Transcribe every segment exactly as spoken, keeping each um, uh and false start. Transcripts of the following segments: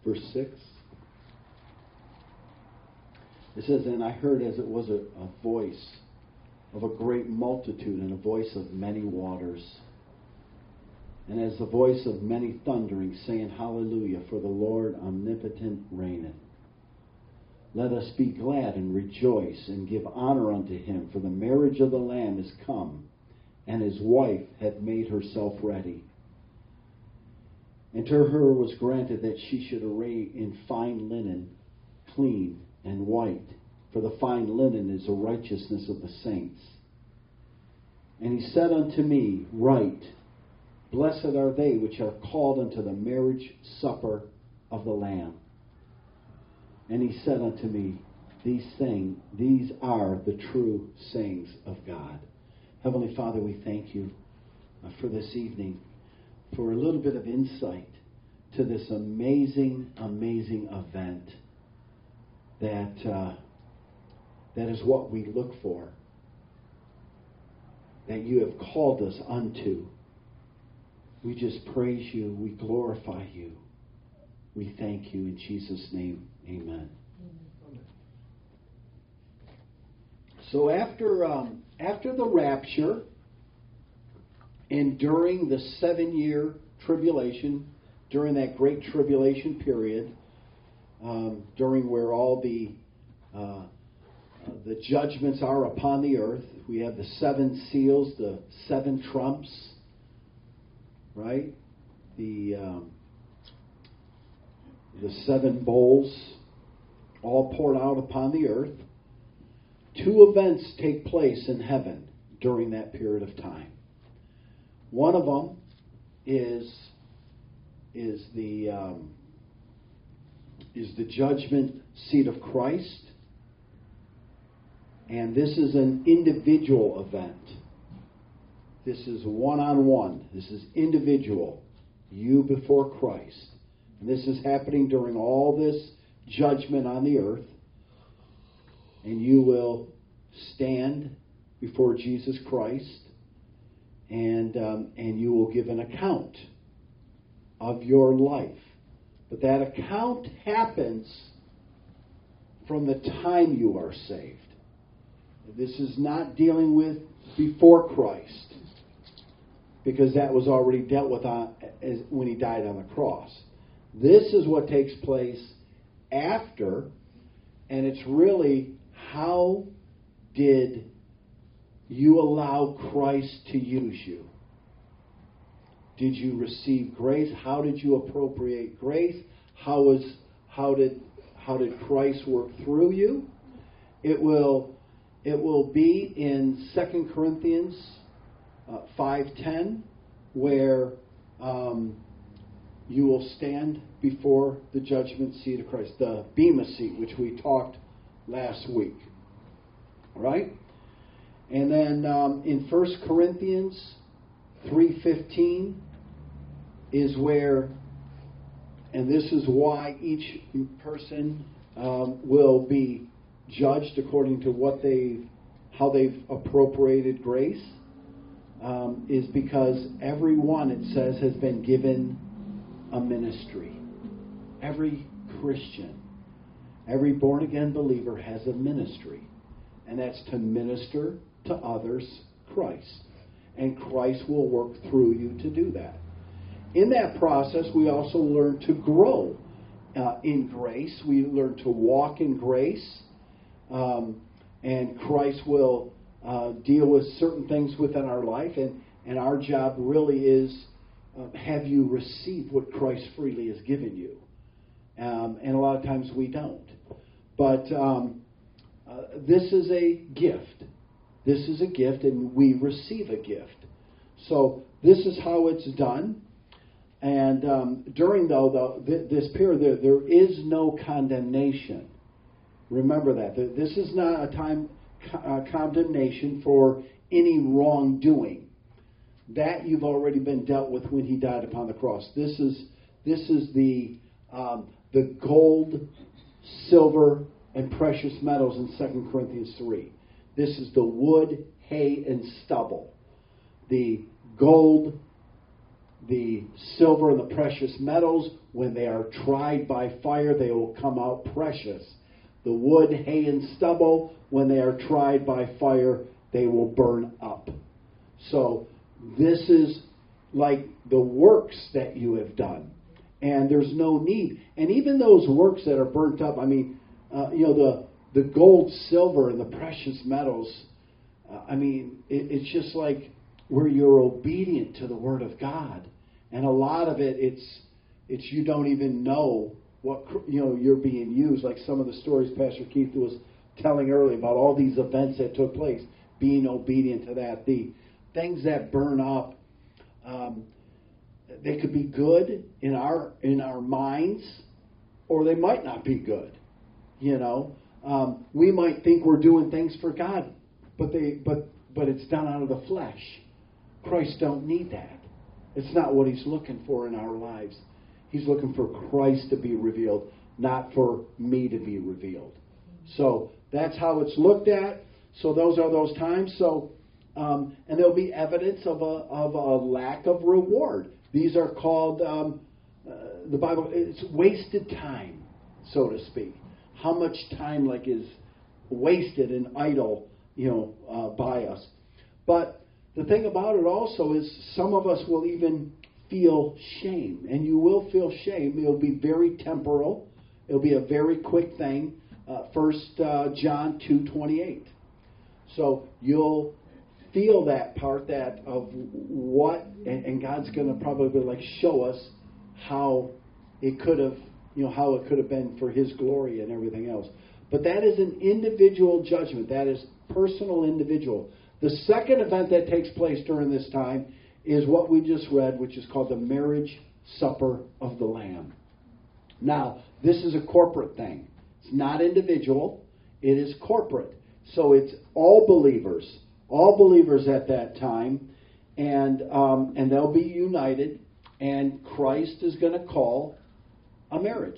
verse six. It says, "And I heard as it was a, a voice of a great multitude, and a voice of many waters, and as the voice of many thunderings, saying, Hallelujah, for the Lord omnipotent reigneth. Let us be glad and rejoice, and give honor unto him, for the marriage of the Lamb is come, and his wife hath made herself ready. And to her was granted that she should array in fine linen, clean and white, for the fine linen is the righteousness of the saints. And he said unto me, Write, Blessed are they which are called unto the marriage supper of the Lamb. And he said unto me, These things, these are the true sayings of God." Heavenly Father, we thank you uh, for this evening, for a little bit of insight to this amazing, amazing event that uh, that is what we look for, that you have called us unto. We just praise you. We glorify you. We thank you in Jesus' name. Amen. Amen. So after um, after the rapture and during the seven-year tribulation, during that great tribulation period, um, during where all the uh, uh, the judgments are upon the earth, we have the seven seals, the seven trumps, right? The um, the seven bowls, all poured out upon the earth. Two events take place in heaven during that period of time. One of them is is the um, is the judgment seat of Christ, and this is an individual event. This is one-on-one. This is individual. You before Christ. And this is happening during all this judgment on the earth. And you will stand before Jesus Christ, and um, and you will give an account of your life. But that account happens from the time you are saved. This is not dealing with before Christ, because that was already dealt with on, as, when he died on the cross. This is what takes place after, and it's really, how did you allow Christ to use you? Did you receive grace? How did you appropriate grace? How was how did how did Christ work through you? It will it will be in Second Corinthians uh, five ten, where um, you will stand before the judgment seat of Christ, the Bema seat, which we talked last week. Right? And then um, in First Corinthians three fifteen is where, and this is why each person um, will be judged according to what they, how they've appropriated grace, um, is because everyone, it says, has been given a ministry. Every Christian, every born-again believer has a ministry. And that's to minister to others Christ. And Christ will work through you to do that. In that process, we also learn to grow uh, in grace. We learn to walk in grace. Um, and Christ will uh, deal with certain things within our life. And, and our job really is, uh, have you received what Christ freely has given you? Um, and a lot of times we don't. But um, uh, this is a gift. This is a gift, and we receive a gift. So this is how it's done. And um, during, though, the, this period, there, there is no condemnation. Remember that. This is not a time uh, condemnation for any wrongdoing. That you've already been dealt with when he died upon the cross. This is this is the um, the gold, silver, and precious metals in Second Corinthians three. This is the wood, hay, and stubble. The gold, the silver and the precious metals, when they are tried by fire, they will come out precious. The wood, hay, and stubble, when they are tried by fire, they will burn up. So this is like the works that you have done. And there's no need. And even those works that are burnt up, I mean, uh, you know, the, the gold, silver, and the precious metals, uh, I mean, it, it's just like where you're obedient to the Word of God. And a lot of it, it's it's you don't even know what, you know, you're being used. Like some of the stories Pastor Keith was telling earlier about all these events that took place, being obedient to that. The things that burn up, um, they could be good in our in our minds, or they might not be good. You know, um, we might think we're doing things for God, but they but but it's done out of the flesh. Christ don't need that. It's not what He's looking for in our lives. He's looking for Christ to be revealed, not for me to be revealed. So that's how it's looked at. So those are those times. So um, and there'll be evidence of a of a lack of reward. These are called um, uh, the Bible. It's wasted time, so to speak. How much time like is wasted and idle, you know, uh, by us. But the thing about it also is some of us will even feel shame. And you will feel shame. It'll be very temporal. It'll be a very quick thing. Uh, First uh, John two twenty-eight. So you'll feel that part that of what, and, and God's going to probably like show us how it could have, you know, how it could have been for His glory and everything else. But that is an individual judgment. That is personal, individual. The second event that takes place during this time is what we just read, which is called the marriage supper of the Lamb. Now, this is a corporate thing. It's not individual. It is corporate. So it's all believers, all believers at that time, and um, and they'll be united, and Christ is going to call a marriage.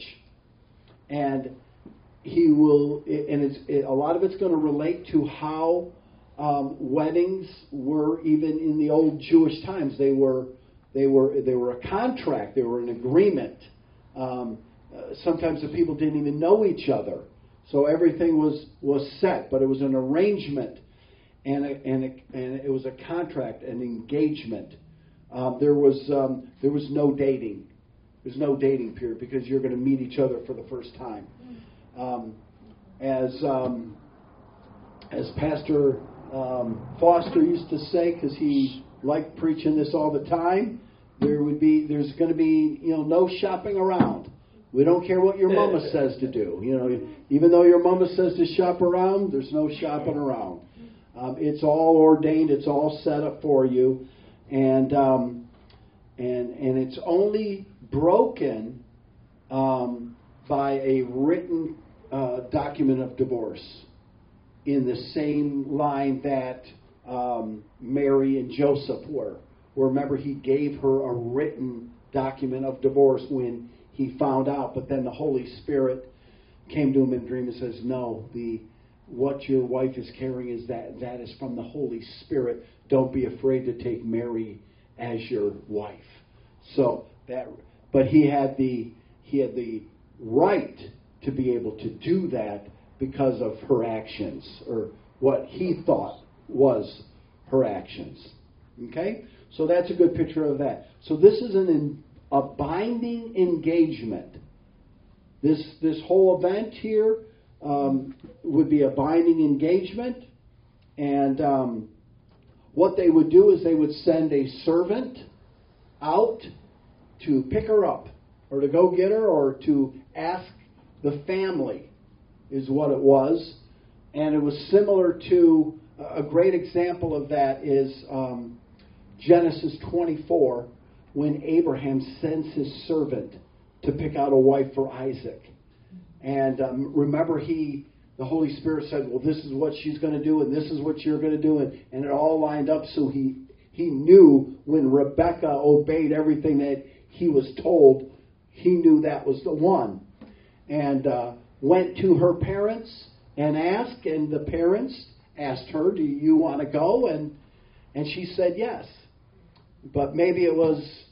And He will, and it's it, a lot of it's going to relate to how Um, weddings were even in the old Jewish times. They were they were they were a contract. They were an agreement. Um, uh, sometimes the people didn't even know each other, so everything was, was set. But it was an arrangement, and a, and a, and it was a contract, an engagement. Um, there was um, there was no dating. There's no dating period because you're going to meet each other for the first time. Um, as um, as Pastor Um, Foster used to say, because he liked preaching this all the time, there would be, there's going to be, you know, no shopping around. We don't care what your mama says to do. You know, even though your mama says to shop around, there's no shopping around. Um, it's all ordained. It's all set up for you, and um, and and it's only broken um, by a written uh, document of divorce. In the same line that um, Mary and Joseph were. Where remember, he gave her a written document of divorce when he found out, but then the Holy Spirit came to him in a dream and says, no, the what your wife is carrying is that that is from the Holy Spirit. Don't be afraid to take Mary as your wife. So that, but he had the he had the right to be able to do that because of her actions, or what he thought was her actions. Okay? So that's a good picture of that. So this is an a binding engagement. This this whole event here um, would be a binding engagement. And um, what they would do is they would send a servant out to pick her up, or to go get her, or to ask the family, is what it was. And it was similar to, a great example of that is um, Genesis twenty-four, when Abraham sends his servant to pick out a wife for Isaac. And um, remember, he, the Holy Spirit said, well, this is what she's going to do, and this is what you're going to do, and, and it all lined up. So he, he knew when Rebekah obeyed everything that he was told, he knew that was the one. And uh, went to her parents and asked, and the parents asked her, do you want to go? And and she said yes. But maybe it was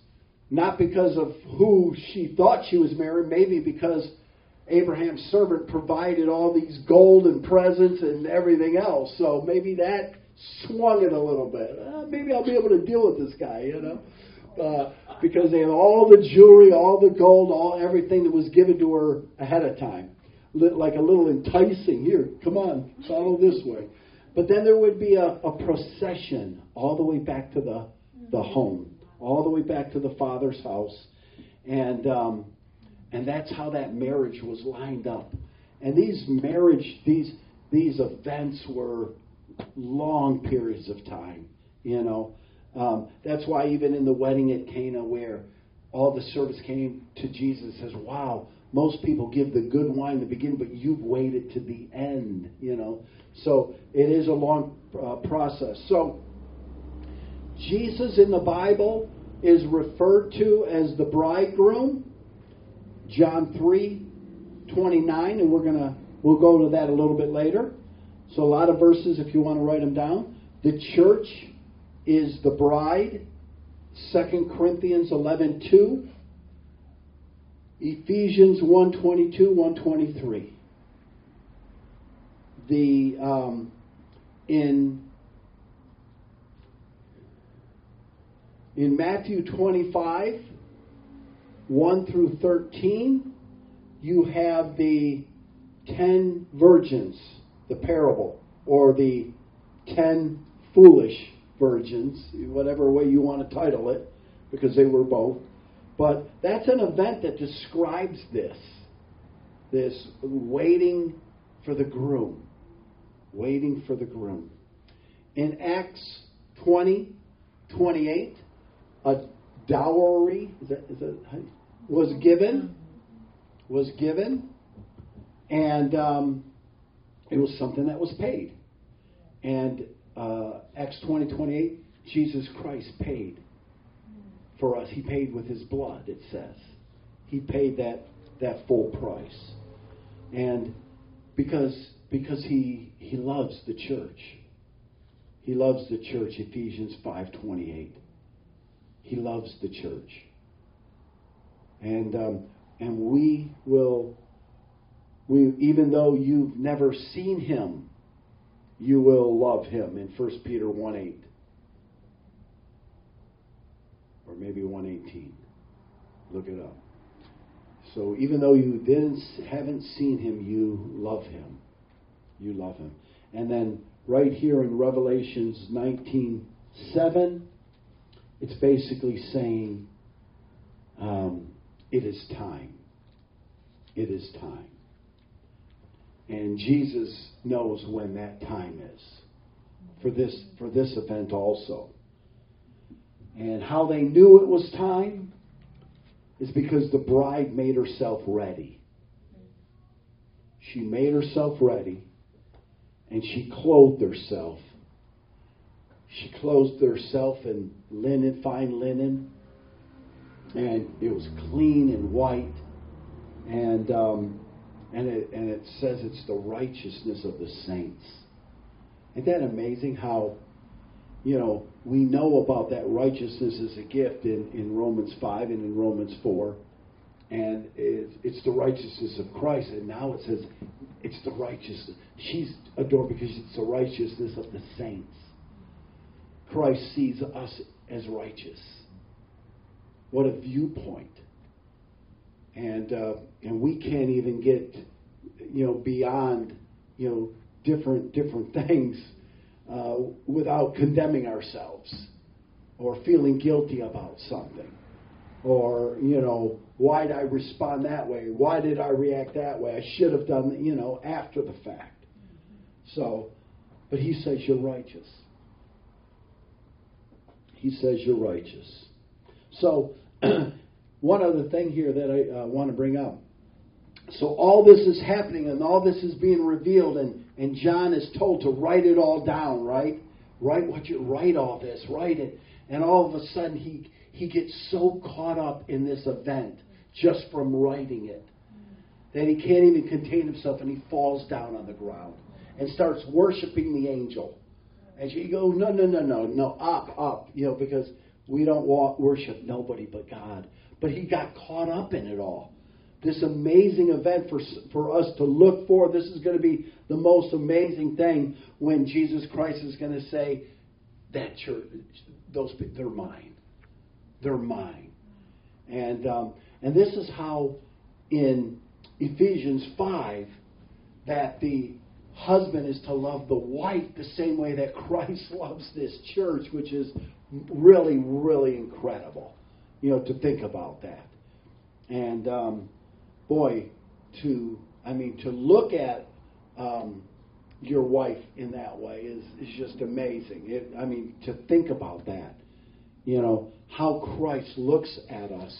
not because of who she thought she was marrying, maybe because Abraham's servant provided all these gold and presents and everything else. So maybe that swung it a little bit. Uh, maybe I'll be able to deal with this guy, you know, uh, because they had all the jewelry, all the gold, all everything that was given to her ahead of time, like a little enticing. Here, come on, follow this way. But then there would be a, a procession all the way back to the the home, all the way back to the father's house, and um, and that's how that marriage was lined up. And these marriage, these these events were long periods of time, you know. Um, that's why even in the wedding at Cana, where all the servants came to Jesus, says, "Wow, most people give the good wine to begin, but you've waited to the end," you know. So it is a long uh, process. So Jesus in the Bible is referred to as the bridegroom. John three twenty-nine, and we're gonna we'll go to that a little bit later. So a lot of verses if you want to write them down. The church is the bride. Second Corinthians eleven two. Ephesians one twenty-two, one twenty-three. The um, in in Matthew twenty-five, one through thirteen, you have the ten virgins, the parable, or the ten foolish virgins, whatever way you want to title it, because they were both. But that's an event that describes this, this waiting for the groom, waiting for the groom. In Acts twenty, twenty-eight, a dowry is that, is that, was given, was given, and um, it was something that was paid. And uh, Acts twenty, twenty-eight, Jesus Christ paid for us. He paid with his blood, it says. He paid that that full price. And because because he he loves the church. He loves the church, Ephesians five twenty-eight. He loves the church. And um, and we will we even though you've never seen him, you will love him in First Peter one eight. Or maybe one eighteen. Look it up. So even though you didn't haven't seen him, you love him. You love him. And then right here in Revelations nineteen seven, it's basically saying, um, it is time. It is time. And Jesus knows when that time is for this for this event also. And how they knew it was time is because the bride made herself ready. She made herself ready, and she clothed herself. She clothed herself in linen, fine linen, and it was clean and white, and um, and it and it says it's the righteousness of the saints. Isn't that amazing how, you know, we know about that righteousness as a gift in, in Romans five and in Romans four. And it, it's the righteousness of Christ. And now it says it's the righteousness. She's adored because it's the righteousness of the saints. Christ sees us as righteous. What a viewpoint. And uh, and we can't even get, you know, beyond, you know, different different things uh, without condemning ourselves or feeling guilty about something. Or, you know, why did I respond that way? Why did I react that way? I should have done, you know, after the fact. So, but he says you're righteous. He says you're righteous. So, one other thing here that I uh, want to bring up. So all this is happening and all this is being revealed, and, and John is told to write it all down, right? Write what you write all this, write it. And all of a sudden he he gets so caught up in this event just from writing it that he can't even contain himself, and he falls down on the ground and starts worshiping the angel. And you go, no, no, no, no, no, up, up, you know, because We don't walk, worship nobody but God. But he got caught up in it all. This amazing event for, for us to look for. This is going to be the most amazing thing when Jesus Christ is going to say, that church, those they're mine. They're mine. And um, and this is how in Ephesians five that the husband is to love the wife the same way that Christ loves this church, which is really, really incredible, you know, to think about that. And um, boy, to I mean, to look at um, your wife in that way is, is just amazing. It, I mean, to think about that, you know, how Christ looks at us.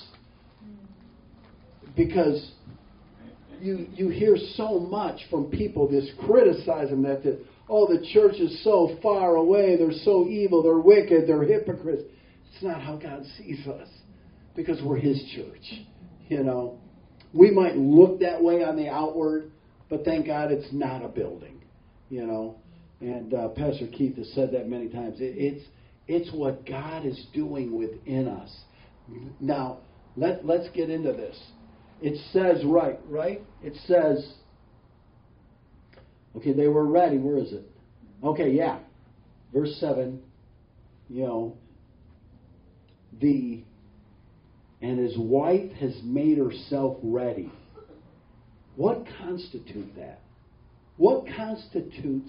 Because you you hear so much from people, this criticism that, the, oh, the church is so far away, they're so evil, they're wicked, they're hypocrites. It's not how God sees us, because we're His church, you know. We might look that way on the outward, but thank God it's not a building, you know. And uh, Pastor Keith has said that many times. It, it's it's what God is doing within us. Now, let, let's get into this. It says, right, right? It says, okay, they were ready. Where is it? Okay, yeah. Verse seven, you know, the, and his wife has made herself ready. What constitutes that? What constitutes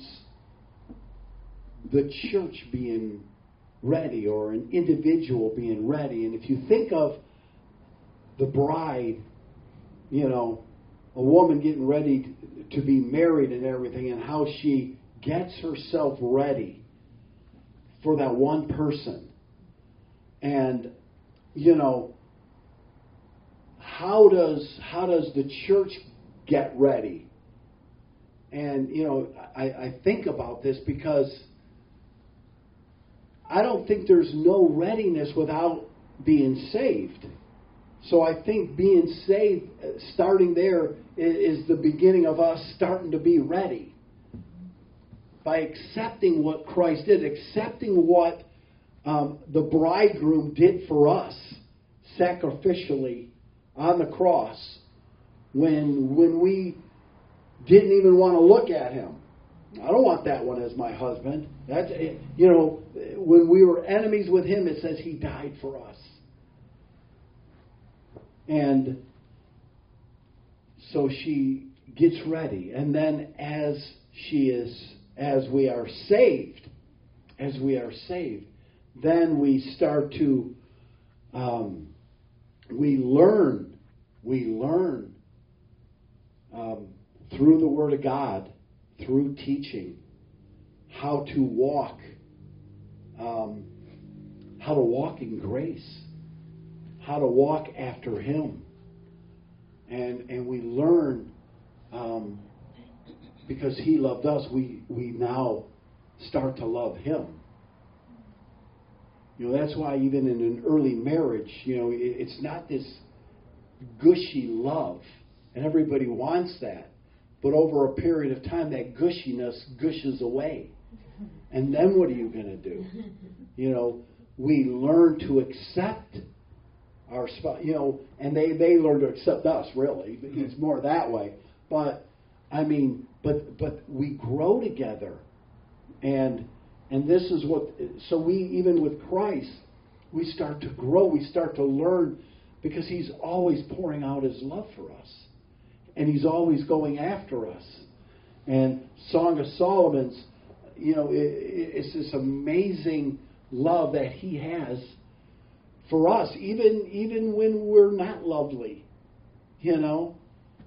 the church being ready, or an individual being ready? And if you think of the bride, you know, a woman getting ready to be married and everything, and how she gets herself ready for that one person. And, you know, how does how does the church get ready? And, you know, I, I think about this because I don't think there's no readiness without being saved. So I think being saved, starting there, is the beginning of us starting to be ready. By accepting what Christ did, accepting what um, the bridegroom did for us sacrificially on the cross, when when we didn't even want to look at him. I don't want that one as my husband. That's, you know, when we were enemies with him, it says he died for us. And so she gets ready. And then as she is, as we are saved, as we are saved, then we start to, um, we learn, we learn um, through the Word of God, through teaching, how to walk, um, how to walk in grace, how to walk after Him. And and we learn, um, because He loved us, we, we now start to love Him. You know, that's why even in an early marriage, you know, it, it's not this gushy love. And everybody wants that. But over a period of time, that gushiness gushes away. And then what are you going to do? You know, we learn to accept our spouse, you know, and they, they learn to accept us, really. It's more that way. But, I mean, but but we grow together. And and this is what, so we, even with Christ, we start to grow. We start to learn, because He's always pouring out His love for us. And He's always going after us. And Song of Solomon's, you know, it, it's this amazing love that He has for us, even even when we're not lovely. You know,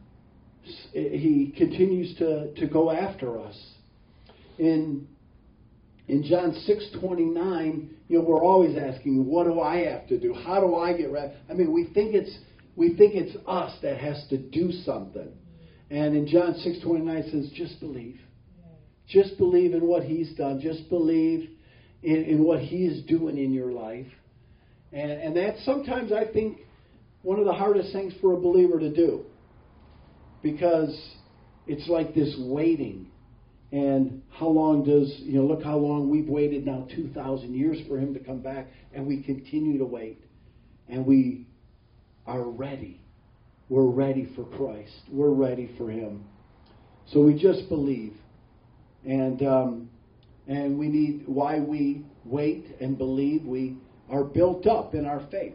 He continues to, to go after us. In in John six twenty-nine, you know, we're always asking, what do I have to do? How do I get ready? I mean, we think it's we think it's us that has to do something. And in John six twenty-nine it says, just believe. Just believe in what He's done. Just believe in, in what He is doing in your life. And, and that's sometimes, I think, one of the hardest things for a believer to do. Because it's like this waiting. And how long does, you know, look how long we've waited now, two thousand years for him to come back, and we continue to wait. And we are ready. We're ready for Christ. We're ready for him. So we just believe. And um, and we need, why we wait and believe, we are built up in our faith.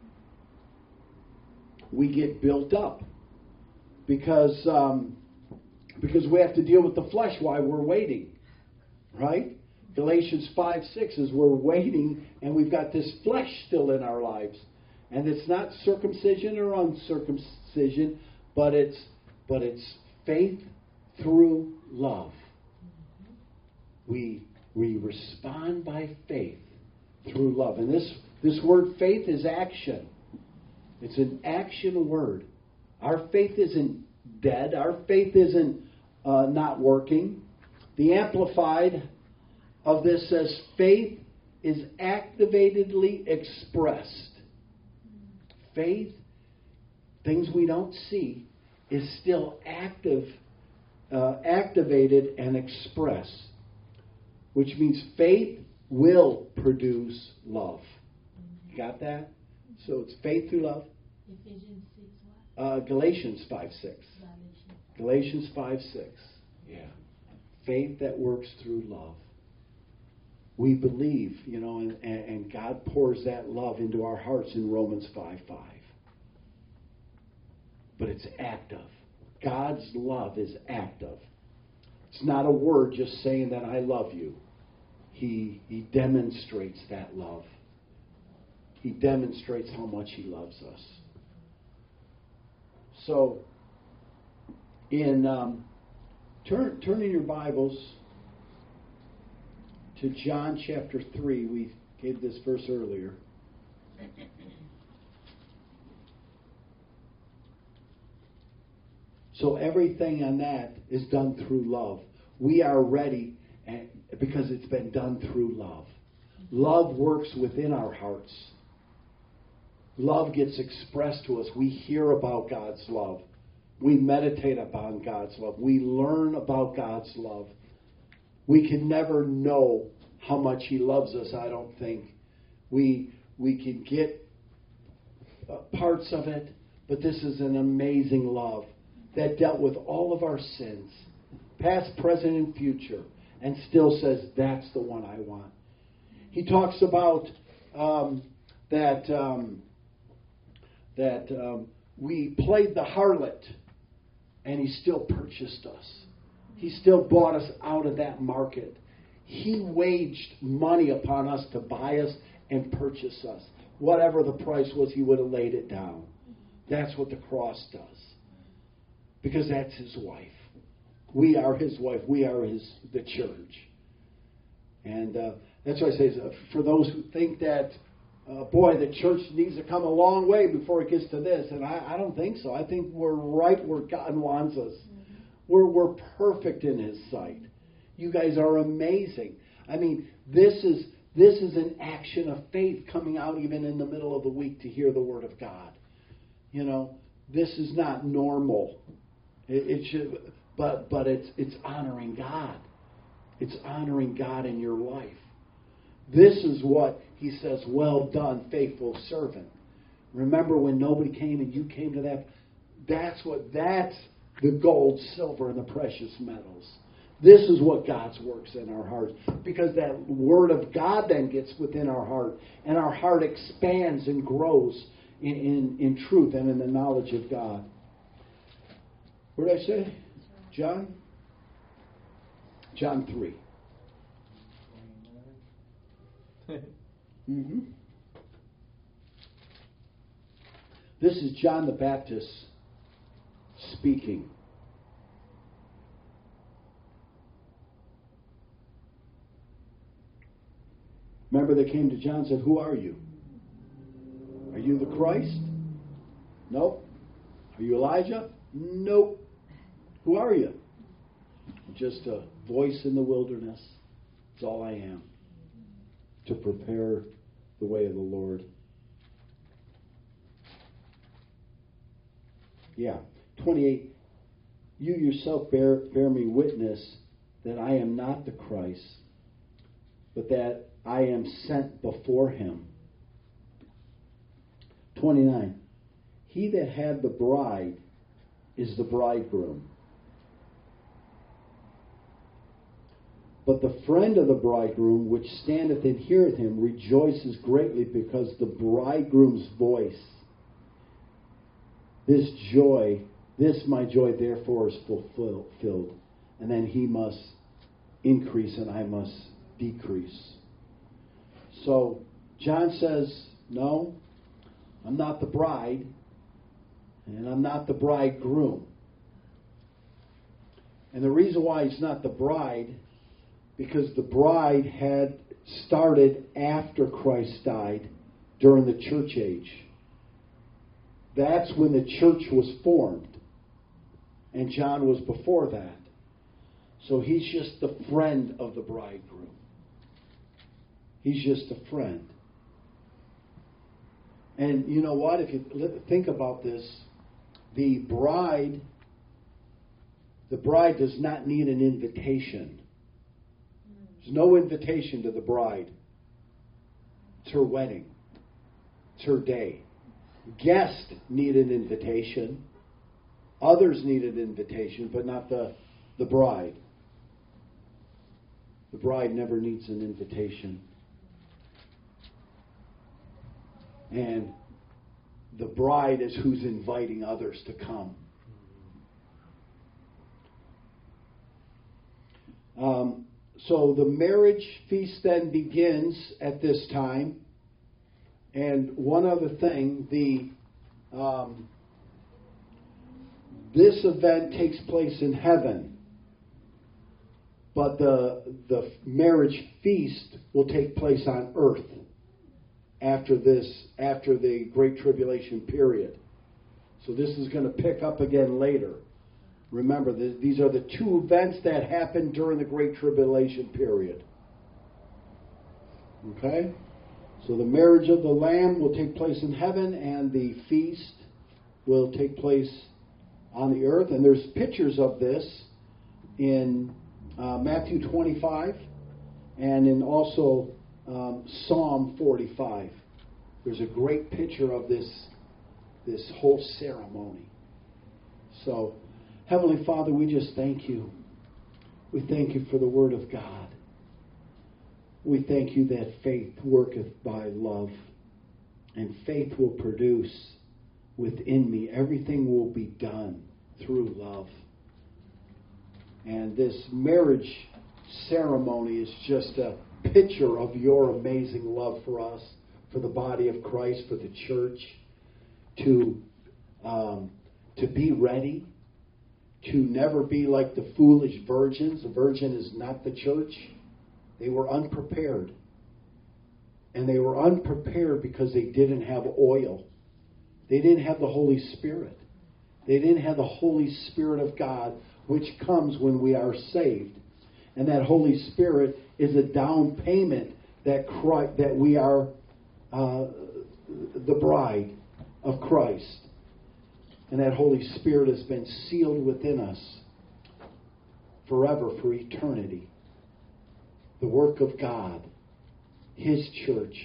We get built up because um, because we have to deal with the flesh while we're waiting, right? Galatians five six is we're waiting and we've got this flesh still in our lives, and it's not circumcision or uncircumcision, but it's but it's faith through love. We we respond by faith through love, and this this word faith is action. It's an action word. Our faith isn't dead. Our faith isn't uh, not working. The Amplified of this says faith is activatedly expressed. Faith, things we don't see, is still active, uh, activated and expressed, which means faith will produce love. You got that? So it's faith through love. Ephesians six what? Uh, Galatians five six. Galatians. Galatians five six. Yeah. Faith that works through love. We believe, you know, and, and God pours that love into our hearts in Romans five five. But it's active. God's love is active. It's not a word just saying that I love you. He, he demonstrates that love. He demonstrates how much he loves us. So, in um, turn turn in your Bibles to John chapter three. We gave this verse earlier. So everything on that is done through love. We are ready and, because it's been done through love. Love works within our hearts. Love gets expressed to us. We hear about God's love. We meditate upon God's love. We learn about God's love. We can never know how much he loves us, I don't think. We, we can get uh, parts of it, but this is an amazing love that dealt with all of our sins, past, present, and future, and still says, that's the one I want. He talks about um, that... Um, that um, we played the harlot, and he still purchased us. He still bought us out of that market. He waged money upon us to buy us and purchase us. Whatever the price was, he would have laid it down. That's what the cross does. Because that's his wife. We are his wife. We are his the church. And uh, that's why I say, for those who think that, Uh, boy, the church needs to come a long way before it gets to this. And I, I don't think so. I think we're right where God wants us. Mm-hmm. We're, we're perfect in his sight. You guys are amazing. I mean, this is this is an action of faith coming out even in the middle of the week to hear the Word of God. You know, this is not normal. It, it should, but but it's it's honoring God. It's honoring God in your life. This is what he says, well done, faithful servant. Remember when nobody came and you came to that? That's what, that's the gold, silver, and the precious metals. This is what God's works in our hearts. Because that Word of God then gets within our heart. And our heart expands and grows in, in, in truth and in the knowledge of God. What did I say? John? John three. Mm-hmm. This is John the Baptist speaking. Remember, they came to John and said, who are you? Are you the Christ? Nope. Are you Elijah? Nope. Who are you? Just a voice in the wilderness. That's all I am. To prepare the way of the Lord. Yeah. twenty-eight. You yourself bear, bear me witness that I am not the Christ, but that I am sent before him. twenty-nine. He that had the bride is the bridegroom. But the friend of the bridegroom, which standeth and heareth him, rejoices greatly because the bridegroom's voice. This joy, this my joy, therefore is fulfilled. And then he must increase and I must decrease. So John says, no, I'm not the bride, and I'm not the bridegroom. And the reason why he's not the bride, because the bride had started after Christ died during the church age. That's when the church was formed. And John was before that. So he's just the friend of the bridegroom. He's just a friend. And you know what? If you think about this, the bride, the bride does not need an invitation. There's no invitation to the bride. It's her wedding. It's her day. Guests need an invitation. Others need an invitation, but not the, the bride. The bride never needs an invitation. And the bride is who's inviting others to come. Um, so the marriage feast then begins at this time. And one other thing, the um, this event takes place in heaven, but the the marriage feast will take place on earth after this, after the Great Tribulation period. So this is going to pick up again later. Remember, th- these are the two events that happened during the Great Tribulation period. Okay? So the marriage of the Lamb will take place in heaven, and the feast will take place on the earth. And there's pictures of this in uh, Matthew twenty-five and in also um, Psalm forty-five. There's a great picture of this, this whole ceremony. So, Heavenly Father, we just thank you. We thank you for the Word of God. We thank you that faith worketh by love, and faith will produce within me. Everything will be done through love. And this marriage ceremony is just a picture of your amazing love for us, for the body of Christ, for the church, to um, to be ready, to never be like the foolish virgins. The virgin is not the church. They were unprepared. And they were unprepared because they didn't have oil. They didn't have the Holy Spirit. They didn't have the Holy Spirit of God, which comes when we are saved. And that Holy Spirit is a down payment that Christ, that we are uh, the bride of Christ. And that Holy Spirit has been sealed within us forever, for eternity. The work of God, His church.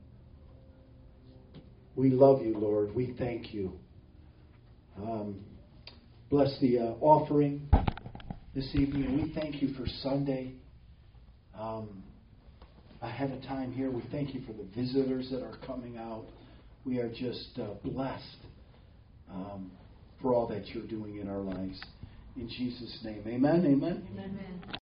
We love you, Lord. We thank you. Um, bless the uh, offering this evening. We thank you for Sunday. Um, ahead of time here, we thank you for the visitors that are coming out. We are just uh, blessed um, for all that you're doing in our lives. In Jesus' name, amen, amen. Amen.